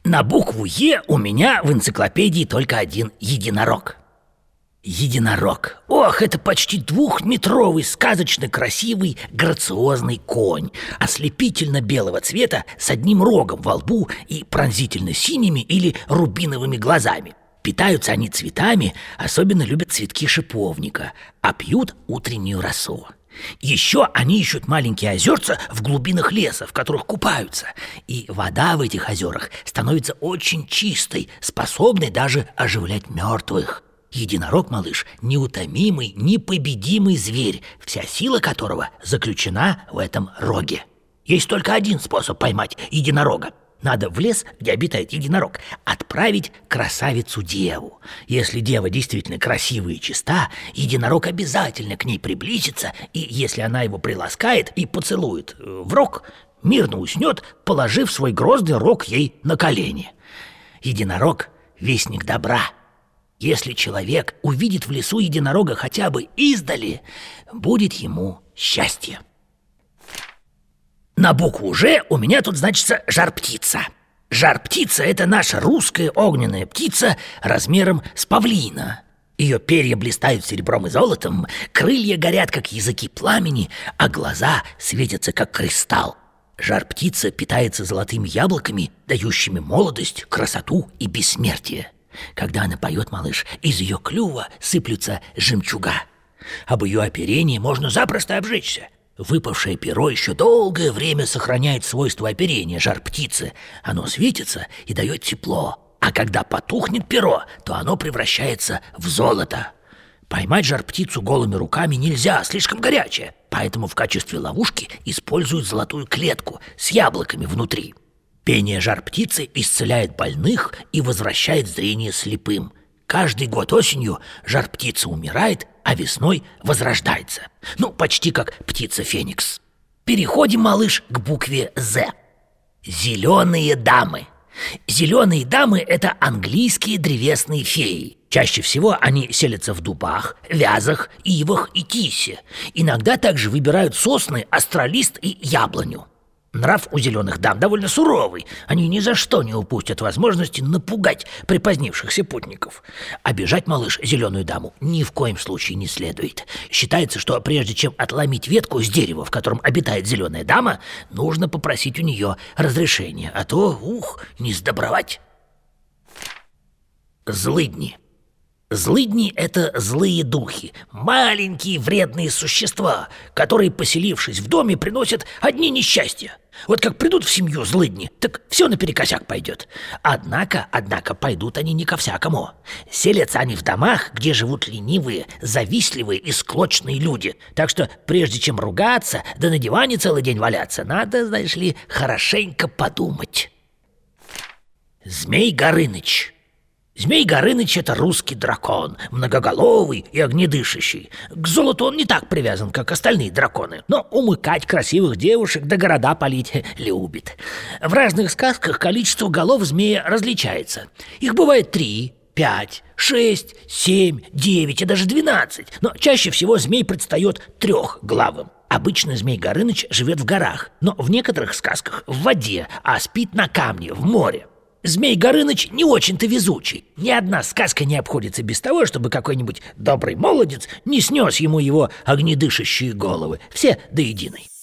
На букву «Е» у меня в энциклопедии только один единорог. Единорог. Ох, это почти двухметровый, сказочно красивый, грациозный конь, ослепительно белого цвета, с одним рогом во лбу и пронзительно синими или рубиновыми глазами. Питаются они цветами, особенно любят цветки шиповника, а пьют утреннюю росу. Еще они ищут маленькие озерца в глубинах леса, в которых купаются. И вода в этих озерах становится очень чистой, способной даже оживлять мертвых. Единорог, малыш, неутомимый, непобедимый зверь, вся сила которого заключена в этом роге. Есть только один способ поймать единорога. Надо в лес, где обитает единорог, отправить красавицу-деву. Если дева действительно красивая и чиста, единорог обязательно к ней приблизится, и если она его приласкает и поцелует в рог, мирно уснет, положив свой грозный рог ей на колени. Единорог – вестник добра. Если человек увидит в лесу единорога хотя бы издали, будет ему счастье. На букву «Ж» у меня тут значится жар-птица. Жар-птица – это наша русская огненная птица размером с павлина. Ее перья блистают серебром и золотом, крылья горят, как языки пламени, а глаза светятся, как кристалл. Жар-птица питается золотыми яблоками, дающими молодость, красоту и бессмертие. Когда она поет, малыш, из ее клюва сыплются жемчуга. Об ее оперении можно запросто обжечься. Выпавшее перо еще долгое время сохраняет свойства оперения жар-птицы. Оно светится и дает тепло. А когда потухнет перо, то оно превращается в золото. Поймать жар-птицу голыми руками нельзя, слишком горячая. Поэтому в качестве ловушки используют золотую клетку с яблоками внутри. Пение жар-птицы исцеляет больных и возвращает зрение слепым. Каждый год осенью жар-птица умирает, а весной возрождается. Ну, почти как птица Феникс. Переходим, малыш, к букве «З». Зеленые дамы. Зеленые дамы – это английские древесные феи. Чаще всего они селятся в дубах, вязах, ивах и тисе. Иногда также выбирают сосны, астролист и яблоню. Нрав у зеленых дам довольно суровый. Они ни за что не упустят возможности напугать припозднившихся путников. Обижать, малыш, зеленую даму ни в коем случае не следует. Считается, что прежде чем отломить ветку с дерева, в котором обитает зеленая дама, нужно попросить у нее разрешения, а то, не сдобровать. Злыдни. Злыдни – это злые духи, маленькие вредные существа, которые, поселившись в доме, приносят одни несчастья. Вот как придут в семью злыдни, так все наперекосяк пойдет. Однако пойдут они не ко всякому. Селятся они в домах, где живут ленивые, завистливые и склочные люди. Так что прежде чем ругаться, да на диване целый день валяться, надо, знаешь ли, хорошенько подумать. Змей Горыныч. Змей Горыныч – это русский дракон, многоголовый и огнедышащий. К золоту он не так привязан, как остальные драконы, но умыкать красивых девушек да города палить любит. В разных сказках количество голов змея различается. Их бывает 3, 5, 6, 7, 9 и даже 12, но чаще всего змей предстает трехглавым. Обычно змей Горыныч живет в горах, но в некоторых сказках в воде, а спит на камне в море. Змей Горыныч не очень-то везучий. Ни одна сказка не обходится без того, чтобы какой-нибудь добрый молодец не снес ему его огнедышащие головы. Все до единой.